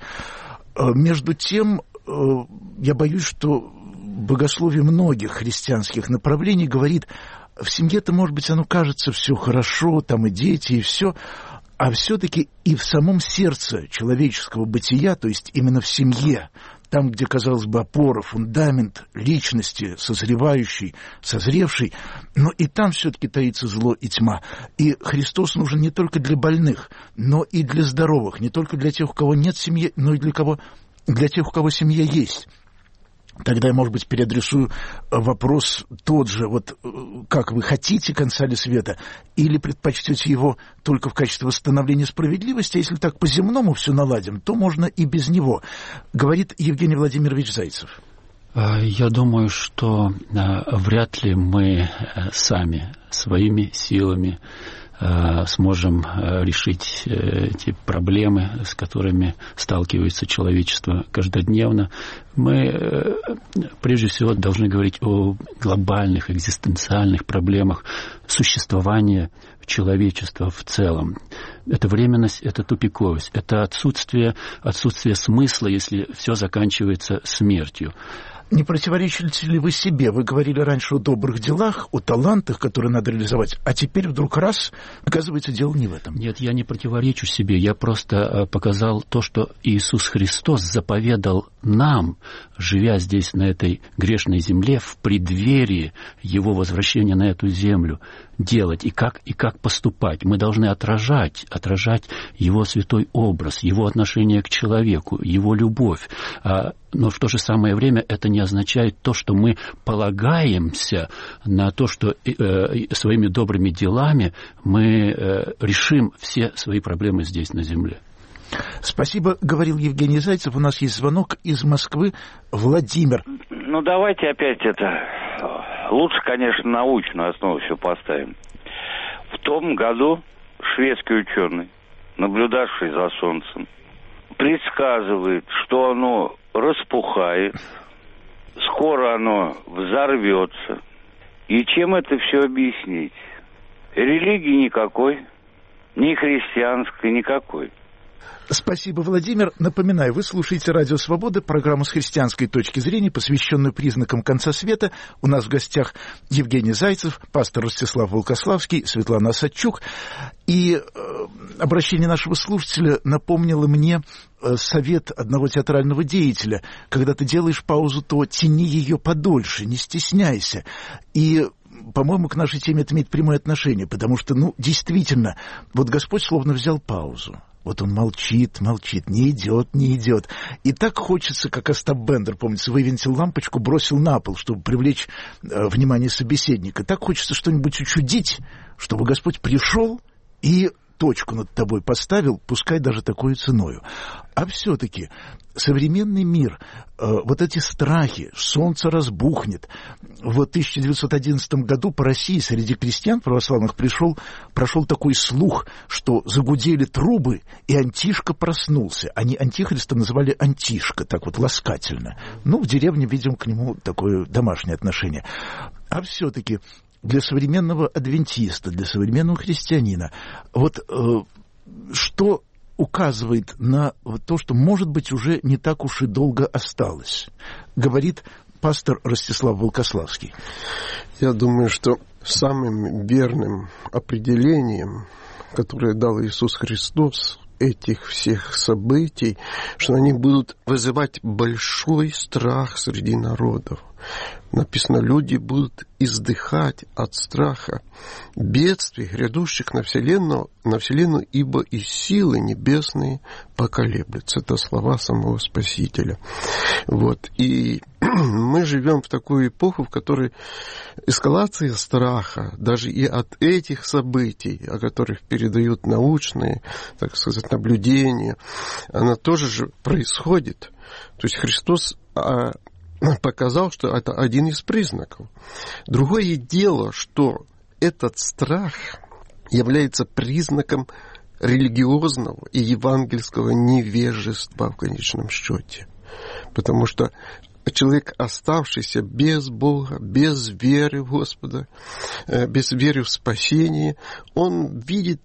Между тем, я боюсь, что богословие многих христианских направлений говорит: в семье-то, может быть, оно кажется все хорошо, там и дети, и все, а все-таки и в самом сердце человеческого бытия, то есть именно в семье, там, где, казалось бы, опора, фундамент личности, созревающий, созревший, но и там все-таки таится зло и тьма. И Христос нужен не только для больных, но и для здоровых, не только для тех, у кого нет семьи, но и для тех, у кого семья есть. Тогда я, может быть, переадресую вопрос тот же, вот как вы хотите конца ли света, или предпочтете его только в качестве восстановления справедливости, а если так по-земному все наладим, то можно и без него, говорит Евгений Владимирович Зайцев. Я думаю, что вряд ли мы сами своими силами сможем решить эти проблемы, с которыми сталкивается человечество каждодневно. Мы прежде всего должны говорить о глобальных экзистенциальных проблемах существования человечества в целом. Это временность, это тупиковость, это отсутствие смысла, если все заканчивается смертью. Не противоречите ли вы себе? Вы говорили раньше о добрых делах, о талантах, которые надо реализовать, а теперь вдруг раз, оказывается, дело не в этом. Нет, я не противоречу себе, я просто показал то, что Иисус Христос заповедал нам, живя здесь, на этой грешной земле, в преддверии Его возвращения на эту землю, делать и как поступать. Мы должны отражать Его святой образ, Его отношение к человеку, Его любовь. Но в то же самое время это не означает то, что мы полагаемся на то, что своими добрыми делами мы решим все свои проблемы здесь, на земле. Спасибо, говорил Евгений Зайцев. У нас есть звонок из Москвы. Владимир. Ну, давайте опять лучше, конечно, научную основу все поставим. В том году шведский ученый, наблюдавший за Солнцем, предсказывает, что оно распухает, скоро оно взорвется. И чем это все объяснить? Религии никакой, ни христианской никакой. Спасибо, Владимир. Напоминаю, вы слушаете «Радио Свобода», программу с христианской точки зрения, посвященную признакам конца света. У нас в гостях Евгений Зайцев, пастор Ростислав Волкославский, Светлана Осадчук. И обращение нашего слушателя напомнило мне совет одного театрального деятеля. Когда ты делаешь паузу, то тяни ее подольше, не стесняйся. И по-моему, к нашей теме это имеет прямое отношение, потому что, действительно, вот Господь словно взял паузу. Вот он молчит, не идет. И так хочется, как Остап Бендер, помнится, вывинтил лампочку, бросил на пол, чтобы привлечь внимание собеседника. Так хочется что-нибудь учудить, чтобы Господь пришел и точку над тобой поставил, пускай даже такой ценою. А все-таки современный мир, вот эти страхи, солнце разбухнет. В 1911 году по России среди крестьян православных прошел такой слух, что загудели трубы, и Антишка проснулся. Они Антихриста называли Антишка, так вот ласкательно. В деревне, видим, к нему такое домашнее отношение. А все-таки для современного адвентиста, для современного христианина, что указывает на то, что, может быть, уже не так уж и долго осталось, говорит пастор Ростислав Волкославский. Я думаю, что самым верным определением, которое дал Иисус Христос, этих всех событий, что они будут вызывать большой страх среди народов. Написано, люди будут издыхать от страха бедствий, грядущих на вселенную, ибо и силы небесные поколеблются. Это слова самого Спасителя. Вот. И мы живем в такую эпоху, в которой эскалация страха, даже и от этих событий, о которых передают научные, так сказать, наблюдения, она тоже же происходит. То есть Христос показал, что это один из признаков. Другое дело, что этот страх является признаком религиозного и евангельского невежества в конечном счете. Потому что человек, оставшийся без Бога, без веры в Господа, без веры в спасение, он видит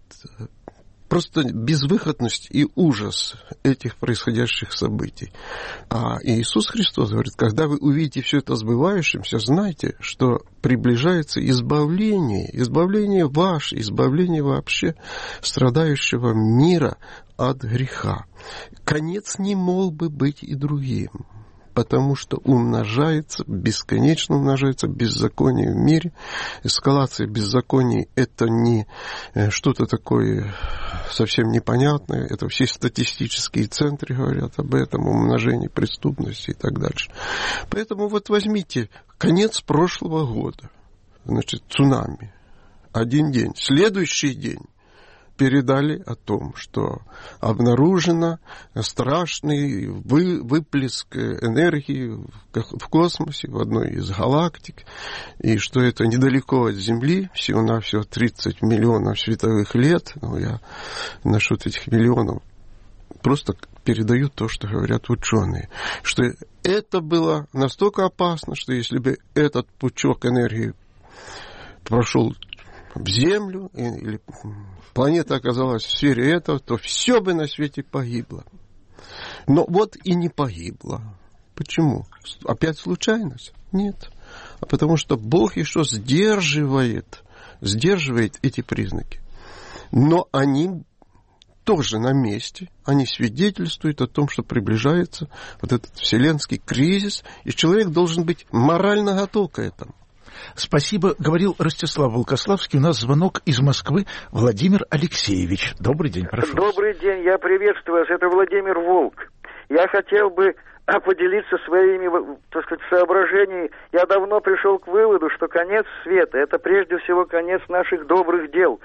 просто безвыходность и ужас этих происходящих событий. А Иисус Христос говорит, когда вы увидите все это сбывающимся, знайте, что приближается избавление ваше, избавление вообще страдающего мира от греха. Конец не мог бы быть и другим, потому что бесконечно умножается беззаконие в мире. Эскалация беззаконий – это не что-то такое совсем непонятное. Это все статистические центры говорят об этом, умножении преступности и так дальше. Поэтому вот возьмите конец прошлого года. Значит, цунами. Один день. Следующий день передали о том, что обнаружено страшный выплеск энергии в космосе, в одной из галактик, и что это недалеко от Земли, всего-навсего 30 миллионов световых лет. Я насчет этих миллионов просто передаю то, что говорят ученые, что это было настолько опасно, что если бы этот пучок энергии прошел в Землю, или планета оказалась в сфере этого, то все бы на свете погибло. Но вот и не погибло. Почему? Опять случайность? Нет. А потому что Бог еще сдерживает эти признаки. Но они тоже на месте. Они свидетельствуют о том, что приближается вот этот вселенский кризис, и человек должен быть морально готов к этому. Спасибо, говорил Ростислав Волкославский. У нас звонок из Москвы. Владимир Алексеевич. Добрый день, прошу. Добрый день, я приветствую вас. Это Владимир Волк. Я хотел бы поделиться своими, так сказать, соображениями. Я давно пришел к выводу, что конец света – это прежде всего конец наших добрых дел.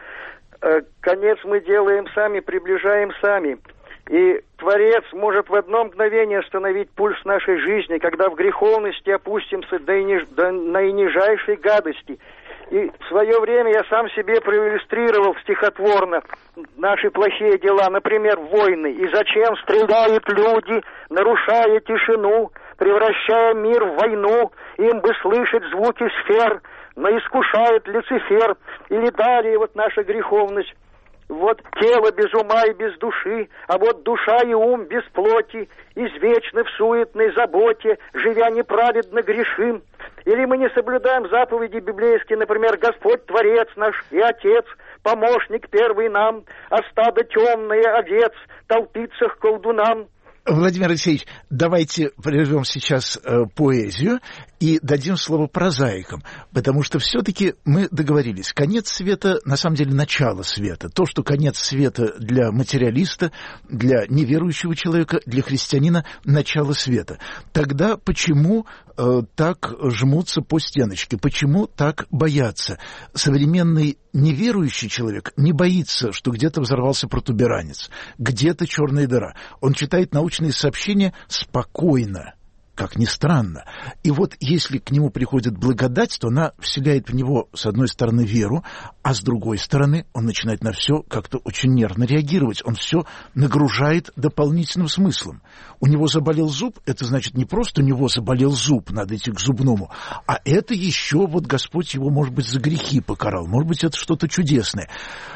Конец мы делаем сами, приближаем сами. И Творец может в одно мгновение остановить пульс нашей жизни, когда в греховности опустимся до наинижайшей гадости. И в свое время я сам себе проиллюстрировал стихотворно наши плохие дела, например, войны. И зачем стреляют люди, нарушая тишину, превращая мир в войну, им бы слышать звуки сфер, но искушает Люцифер. Или далее вот наша греховность. Вот тело без ума и без души, а вот душа и ум без плоти, извечны в суетной заботе, живя неправедно грешим. Или мы не соблюдаем заповеди библейские, например, Господь Творец наш и Отец, помощник первый нам, а стадо темное овец толпится к колдунам. Владимир Алексеевич, давайте прервем сейчас поэзию и дадим слово прозаикам, потому что все-таки мы договорились, конец света, на самом деле, начало света. То, что конец света для материалиста, для неверующего человека, для христианина – начало света. Тогда почему так жмутся по стеночке, почему так боятся? Современный неверующий человек не боится, что где-то взорвался протуберанец, где-то черная дыра. Он читает научные сообщения спокойно, как ни странно. И вот если к нему приходит благодать, то она вселяет в него, с одной стороны, веру, а с другой стороны, он начинает на все как-то очень нервно реагировать. Он все нагружает дополнительным смыслом. У него заболел зуб, это значит не просто у него заболел зуб, надо идти к зубному, а это еще вот Господь его, может быть, за грехи покарал, может быть, это что-то чудесное.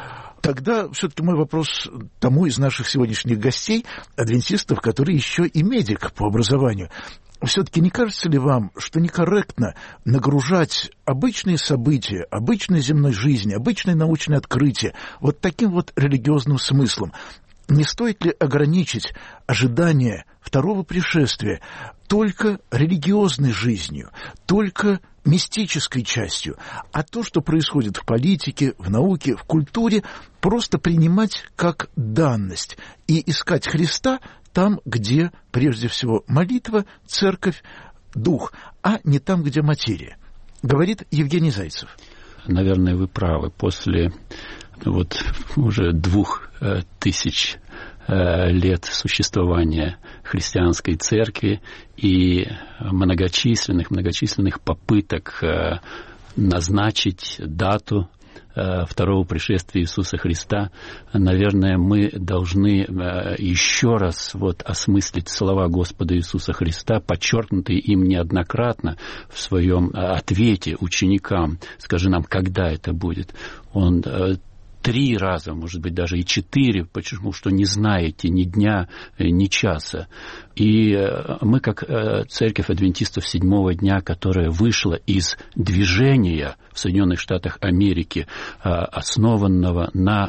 Тогда все-таки мой вопрос тому из наших сегодняшних гостей, адвентистов, который еще и медик по образованию. Все-таки не кажется ли вам, что некорректно нагружать обычные события, обычной земной жизни, обычные научные открытия вот таким вот религиозным смыслом? Не стоит ли ограничить ожидание второго пришествия только религиозной жизнью, только мистической частью, а то, что происходит в политике, в науке, в культуре, просто принимать как данность и искать Христа там, где, прежде всего, молитва, церковь, дух, а не там, где материя, говорит Евгений Зайцев. Наверное, вы правы. После уже 2000 лет существования христианской церкви и многочисленных попыток назначить дату второго пришествия Иисуса Христа, наверное, мы должны еще раз осмыслить слова Господа Иисуса Христа, подчеркнутые им неоднократно в своем ответе ученикам. Скажи нам, когда это будет? Он 3 раза, может быть, даже и 4, почему что не знаете ни дня, ни часа. И мы, как Церковь Адвентистов Седьмого дня, которая вышла из движения в Соединенных Штатах Америки, основанного на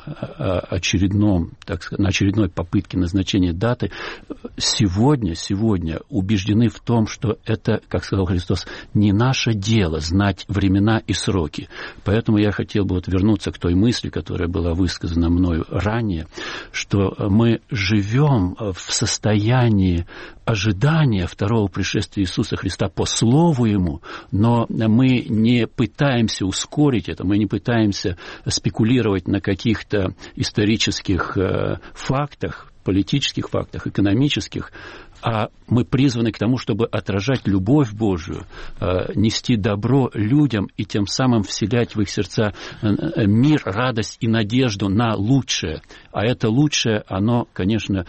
очередной попытке назначения даты, сегодня убеждены в том, что это, как сказал Христос, не наше дело знать времена и сроки. Поэтому я хотел бы вернуться к той мысли, которая была высказана мною ранее, что мы живем в состоянии ожидания второго пришествия Иисуса Христа по Слову Ему, но мы не пытаемся ускорить это, мы не пытаемся спекулировать на каких-то исторических фактах, политических фактах, экономических, а мы призваны к тому, чтобы отражать любовь Божию, нести добро людям и тем самым вселять в их сердца мир, радость и надежду на лучшее. А это лучшее, оно, конечно,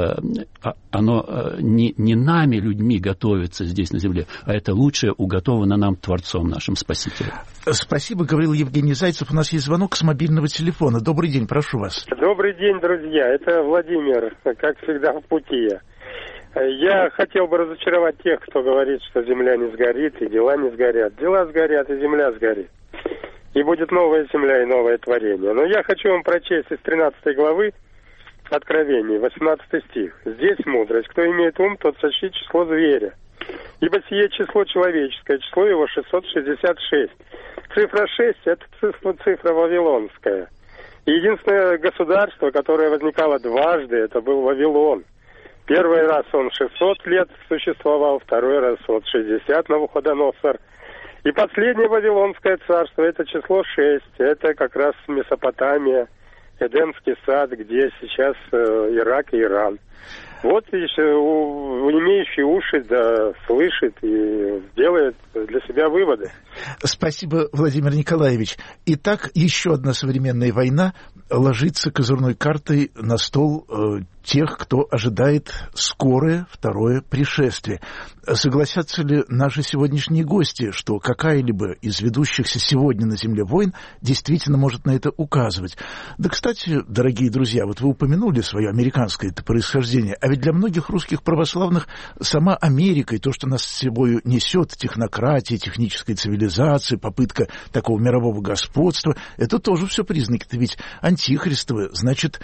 оно не нами, людьми, готовится здесь на земле, а это лучшее уготовано нам Творцом нашим, Спасителем. Спасибо, говорил Евгений Зайцев. У нас есть звонок с мобильного телефона. Добрый день, прошу вас. Добрый день, друзья. Это Владимир, как всегда, в пути. Я хотел бы разочаровать тех, кто говорит, что земля не сгорит и дела не сгорят. Дела сгорят и земля сгорит. И будет новая земля и новое творение. Но я хочу вам прочесть из 13 главы Откровений, 18 стих. «Здесь мудрость. Кто имеет ум, тот сочтит число зверя. Ибо сие число человеческое, число его 666». Цифра 6 – это цифра вавилонская. И единственное государство, которое возникало дважды, это был Вавилон. Первый раз он 600 лет существовал, второй раз 60 Навуходоносор. И последнее Вавилонское царство, это число 6, это как раз Месопотамия, Эдемский сад, где сейчас Ирак и Иран. Вот имеющий уши, да, слышит и делает для себя выводы. Спасибо, Владимир Николаевич. Итак, еще одна современная война ложится козырной картой на стол тех, кто ожидает скорое второе пришествие. Согласятся ли наши сегодняшние гости, что какая-либо из ведущихся сегодня на Земле войн действительно может на это указывать? Да, кстати, дорогие друзья, вот вы упомянули свое американское происхождение, а ведь для многих русских православных сама Америка и то, что нас с собой несет, технократия, техническая цивилизация, попытка такого мирового господства, это тоже все признаки-то ведь антихристовые. Значит,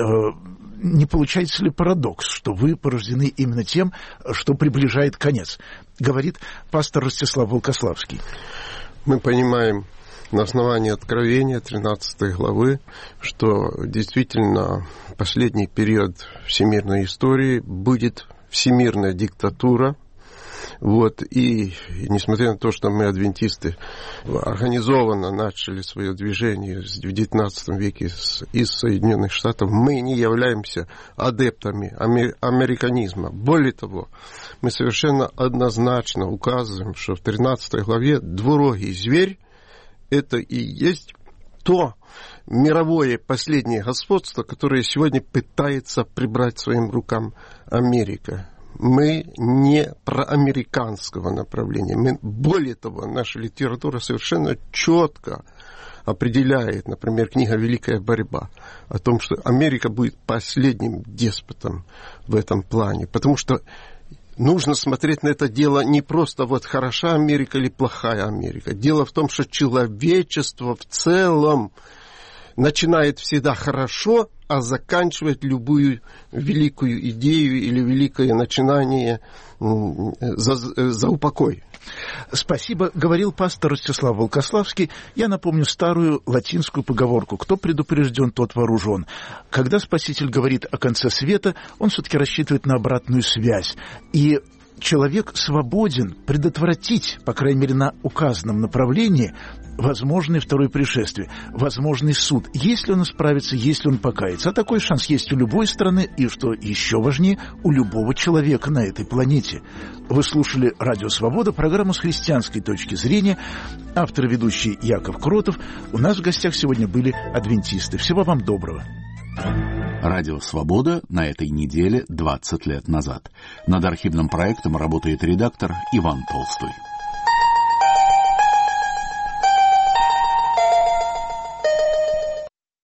не получается ли парадокс, что вы порождены именно тем, что приближает конец, говорит пастор Ростислав Волкославский. Мы понимаем на основании Откровения 13 главы, что действительно последний период всемирной истории будет всемирная диктатура. И несмотря на то, что мы, адвентисты, организованно начали свое движение в XIX веке из Соединенных Штатов, мы не являемся адептами американизма. Более того, мы совершенно однозначно указываем, что в 13 главе двурогий зверь – это и есть то мировое последнее господство, которое сегодня пытается прибрать своим рукам Америка. Мы не проамериканского направления. Более того, наша литература совершенно четко определяет, например, книга «Великая борьба», о том, что Америка будет последним деспотом в этом плане. Потому что нужно смотреть на это дело не просто хороша Америка или плохая Америка. Дело в том, что человечество в целом начинает всегда хорошо, а заканчивает любую великую идею или великое начинание за упокой. Спасибо, говорил пастор Ростислав Волкославский. Я напомню старую латинскую поговорку: кто предупрежден, тот вооружен. Когда Спаситель говорит о конце света, он все-таки рассчитывает на обратную связь. И человек свободен предотвратить, по крайней мере, на указанном направлении, возможное второе пришествие, возможный суд, если он исправится, если он покается. А такой шанс есть у любой страны и, что еще важнее, у любого человека на этой планете. Вы слушали «Радио Свобода», программу с христианской точки зрения. Автор и ведущий Яков Кротов. У нас в гостях сегодня были адвентисты. Всего вам доброго. Радио «Свобода» на этой неделе 20 лет назад. Над архивным проектом работает редактор Иван Толстой.